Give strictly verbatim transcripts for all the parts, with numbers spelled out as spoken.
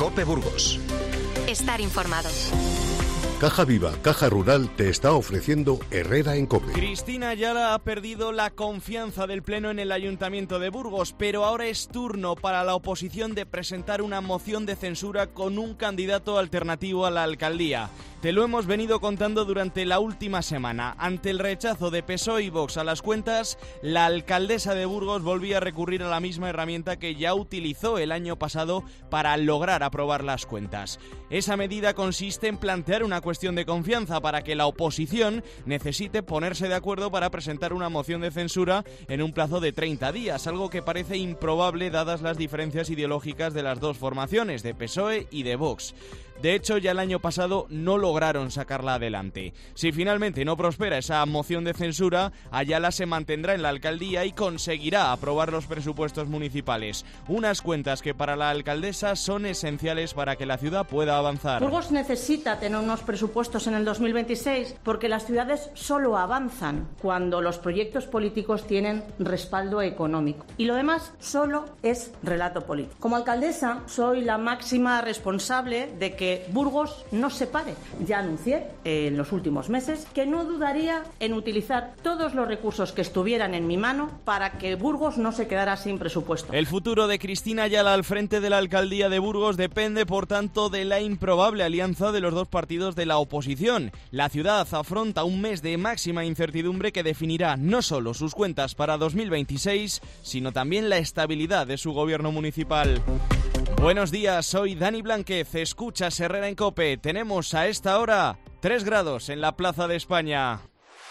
COPE Burgos. Estar informado. Caja Viva, Caja Rural te está ofreciendo Herrera en COPE. Cristina Ayala ha perdido la confianza del Pleno en el Ayuntamiento de Burgos, pero ahora es turno para la oposición de presentar una moción de censura con un candidato alternativo a la alcaldía. Te lo hemos venido contando durante la última semana. Ante el rechazo de P S O E y Vox a las cuentas, la alcaldesa de Burgos volvía a recurrir a la misma herramienta que ya utilizó el año pasado para lograr aprobar las cuentas. Esa medida consiste en plantear una cuestión de confianza para que la oposición necesite ponerse de acuerdo para presentar una moción de censura en un plazo de treinta días, algo que parece improbable dadas las diferencias ideológicas de las dos formaciones, de P S O E y de Vox. De hecho, ya el año pasado no lograron sacarla adelante. Si finalmente no prospera esa moción de censura, Ayala se mantendrá en la alcaldía y conseguirá aprobar los presupuestos municipales. Unas cuentas que para la alcaldesa son esenciales para que la ciudad pueda avanzar. Burgos necesita tener unos presupuestos en el dos mil veintiséis porque las ciudades solo avanzan cuando los proyectos políticos tienen respaldo económico. Y lo demás solo es relato político. Como alcaldesa, soy la máxima responsable de que Burgos no se pare. Ya anuncié en los últimos meses que no dudaría en utilizar todos los recursos que estuvieran en mi mano para que Burgos no se quedara sin presupuesto. El futuro de Cristina Ayala al frente de la alcaldía de Burgos depende, por tanto, de la improbable alianza de los dos partidos de la oposición. La ciudad afronta un mes de máxima incertidumbre que definirá no solo sus cuentas para dos mil veintiséis, sino también la estabilidad de su gobierno municipal. Buenos días, soy Dani Blanquez, escuchas Herrera en COPE. Tenemos a esta hora tres grados en la Plaza de España.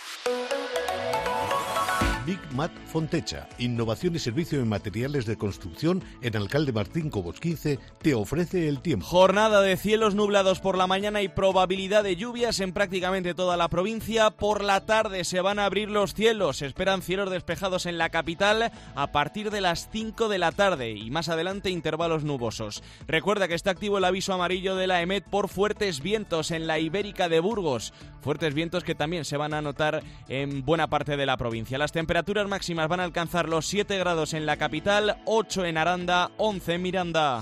Big Mat Fontecha, innovación y servicio en materiales de construcción en Alcalde Martín Cobos quince, te ofrece el tiempo. Jornada de cielos nublados por la mañana y probabilidad de lluvias en prácticamente toda la provincia. Por la tarde se van a abrir los cielos, se esperan cielos despejados en la capital a partir de las cinco de la tarde y más adelante intervalos nubosos. Recuerda que está activo el aviso amarillo de la EMET por fuertes vientos en la Ibérica de Burgos, fuertes vientos que también se van a notar en buena parte de la provincia. Las temperaturas Temperaturas máximas van a alcanzar los siete grados en la capital, ocho en Aranda, once en Miranda.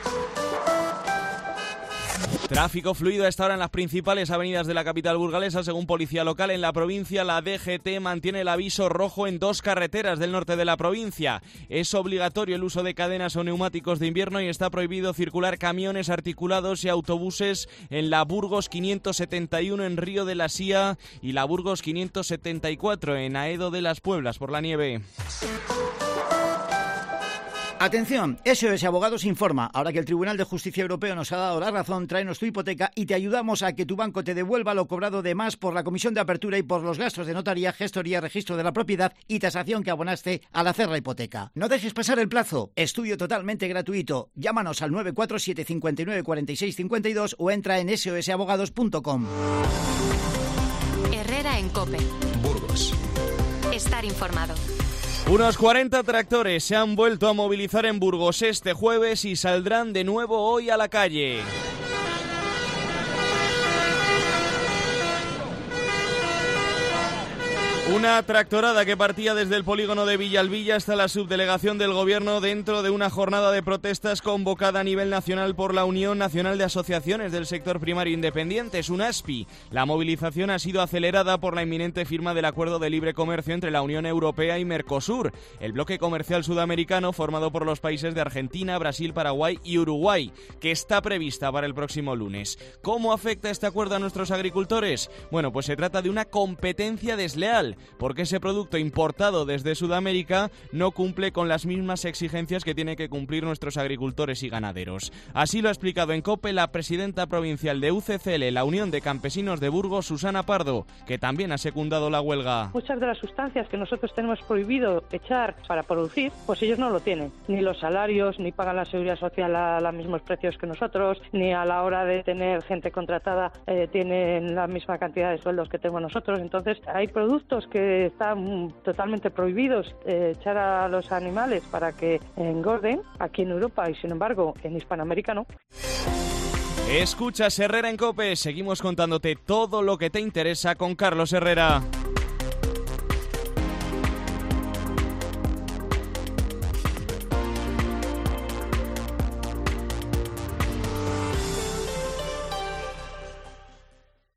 Tráfico fluido a esta hora en las principales avenidas de la capital burgalesa. Según policía local en la provincia, la D G T mantiene el aviso rojo en dos carreteras del norte de la provincia. Es obligatorio el uso de cadenas o neumáticos de invierno y está prohibido circular camiones articulados y autobuses en la Burgos quinientos setenta y uno en Río de la Sía y la Burgos quinientos setenta y cuatro en Aedo de las Pueblas por la nieve. Atención, S O S Abogados informa. Ahora que el Tribunal de Justicia Europeo nos ha dado la razón, tráenos tu hipoteca y te ayudamos a que tu banco te devuelva lo cobrado de más por la comisión de apertura y por los gastos de notaría, gestoría, registro de la propiedad y tasación que abonaste al hacer la hipoteca. No dejes pasar el plazo. Estudio totalmente gratuito. Llámanos al nueve cuatro siete cinco nueve cuatro seis cinco dos o entra en ese o ese abogados punto com. Herrera en COPE. Burgos. Estar informado. Unos cuarenta tractores se han vuelto a movilizar en Burgos este jueves y saldrán de nuevo hoy a la calle. Una tractorada que partía desde el polígono de Villalbilla hasta la subdelegación del Gobierno dentro de una jornada de protestas convocada a nivel nacional por la Unión Nacional de Asociaciones del Sector Primario Independientes, UNASPI. La movilización ha sido acelerada por la inminente firma del Acuerdo de Libre Comercio entre la Unión Europea y Mercosur, el bloque comercial sudamericano formado por los países de Argentina, Brasil, Paraguay y Uruguay, que está prevista para el próximo lunes. ¿Cómo afecta este acuerdo a nuestros agricultores? Bueno, pues se trata de una competencia desleal, porque ese producto importado desde Sudamérica no cumple con las mismas exigencias que tienen que cumplir nuestros agricultores y ganaderos. Así lo ha explicado en COPE la presidenta provincial de U C C L, la Unión de Campesinos de Burgos, Susana Pardo, que también ha secundado la huelga. Muchas de las sustancias que nosotros tenemos prohibido echar para producir, pues ellos no lo tienen. Ni los salarios, ni pagan la seguridad social a los mismos precios que nosotros, ni a la hora de tener gente contratada eh, tienen la misma cantidad de sueldos que tenemos nosotros. Entonces hay productos que están totalmente prohibidos eh, echar a los animales para que engorden aquí en Europa y sin embargo en Hispanoamérica no. Escuchas Herrera en COPE, seguimos contándote todo lo que te interesa con Carlos Herrera.